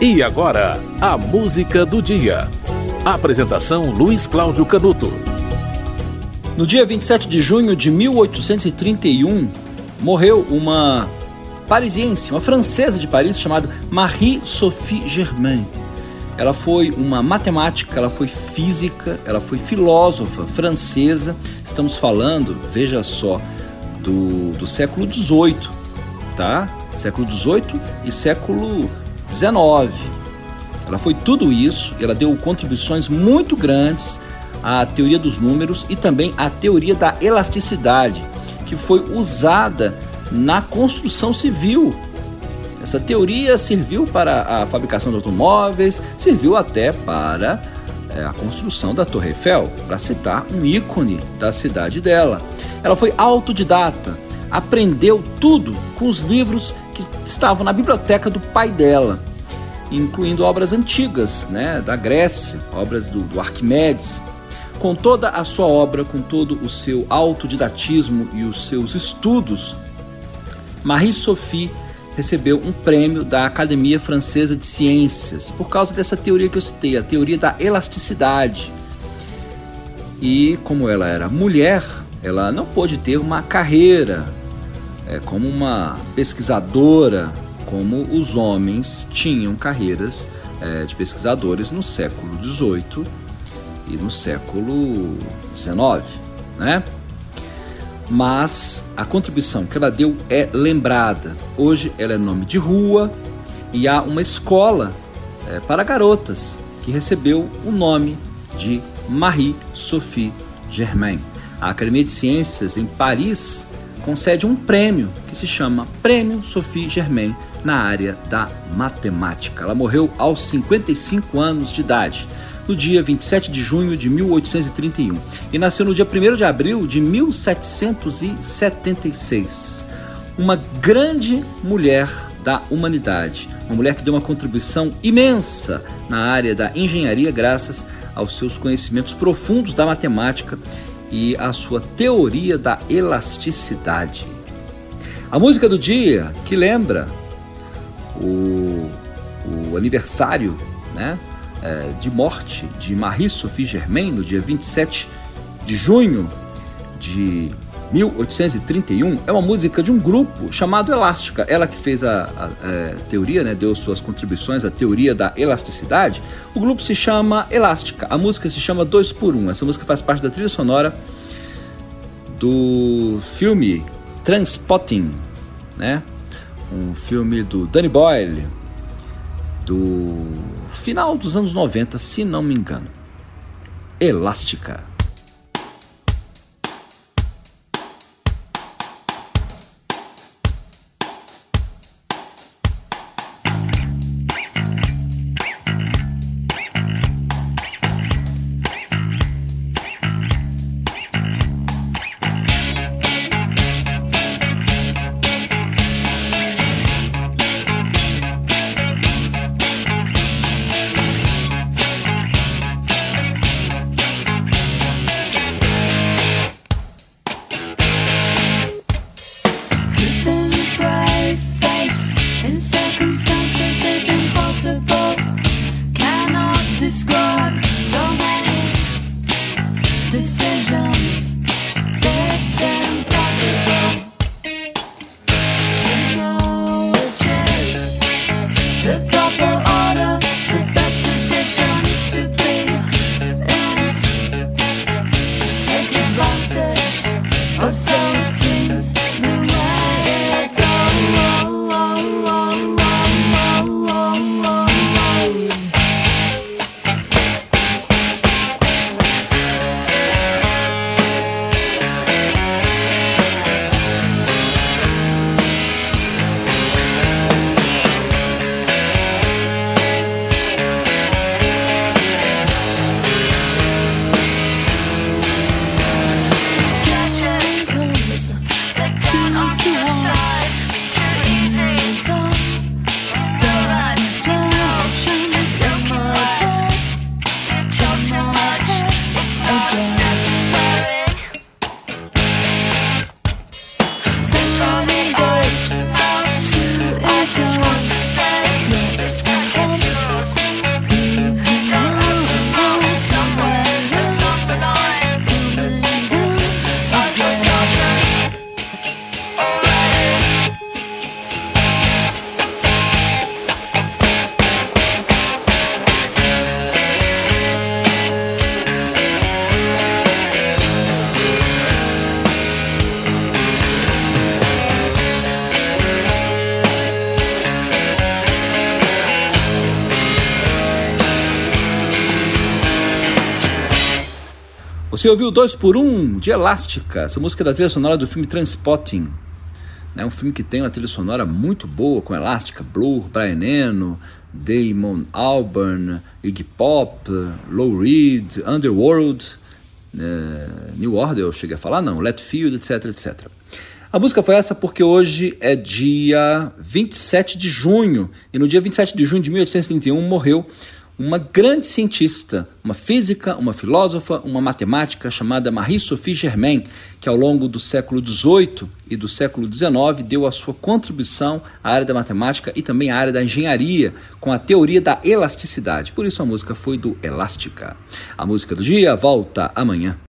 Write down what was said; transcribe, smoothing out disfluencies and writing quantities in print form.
E agora, a música do dia. Apresentação Luiz Cláudio Canuto. No dia 27 de junho de 1831, morreu uma parisiense, uma francesa de Paris, chamada Marie-Sophie Germain. Ela foi uma matemática, ela foi física, ela foi filósofa francesa. Estamos falando, veja só, do século XVIII, tá? Século XVIII e século XIX. Ela foi tudo isso, ela deu contribuições muito grandes à teoria dos números e também à teoria da elasticidade, que foi usada na construção civil. Essa teoria serviu para a fabricação de automóveis, serviu até para a construção da Torre Eiffel, para citar um ícone da cidade dela. Ela foi autodidata, aprendeu tudo com os livros que estavam na biblioteca do pai dela, incluindo obras antigas, da Grécia, obras do Arquimedes. Com toda a sua obra, com todo o seu autodidatismo e os seus estudos, Marie-Sophie recebeu um prêmio da Academia Francesa de Ciências por causa dessa teoria que eu citei, a teoria da elasticidade. E como ela era mulher, ela não pôde ter uma carreira como uma pesquisadora, como os homens tinham carreiras de pesquisadores no século XVIII e no século XIX, Mas a contribuição que ela deu é lembrada. Hoje ela é nome de rua e há uma escola para garotas que recebeu o nome de Marie-Sophie Germain. A Academia de Ciências em Paris concede um prêmio que se chama Prêmio Sophie Germain na área da matemática. Ela morreu aos 55 anos de idade, no dia 27 de junho de 1831, e nasceu no dia 1º de abril de 1776. Uma grande mulher da humanidade, uma mulher que deu uma contribuição imensa na área da engenharia graças aos seus conhecimentos profundos da matemática e a sua teoria da elasticidade. A música do dia, que lembra o aniversário, de morte de Marie-Sophie Germain, no dia 27 de junho de 1831, é uma música de um grupo chamado Elástica. Ela que fez a teoria, deu suas contribuições à teoria da elasticidade. O grupo se chama Elástica, a música se chama 2x1. Essa música faz parte da trilha sonora do filme Trainspotting, um filme do Danny Boyle, do final dos anos 90, se não me engano. Elástica. Você ouviu 2x1 de Elástica, essa música da trilha sonora do filme Trainspotting, né? Um filme que tem uma trilha sonora muito boa, com Elástica, Blur, Brian Eno, Damon Albarn, Iggy Pop, Lou Reed, Underworld, New Order, eu cheguei a falar, não, Letfield, etc, etc. A música foi essa porque hoje é dia 27 de junho, e no dia 27 de junho de 1831 morreu uma grande cientista, uma física, uma filósofa, uma matemática chamada Marie-Sophie Germain, que ao longo do século XVIII e do século XIX deu a sua contribuição à área da matemática e também à área da engenharia, com a teoria da elasticidade. Por isso a música foi do Elástica. A música do dia volta amanhã.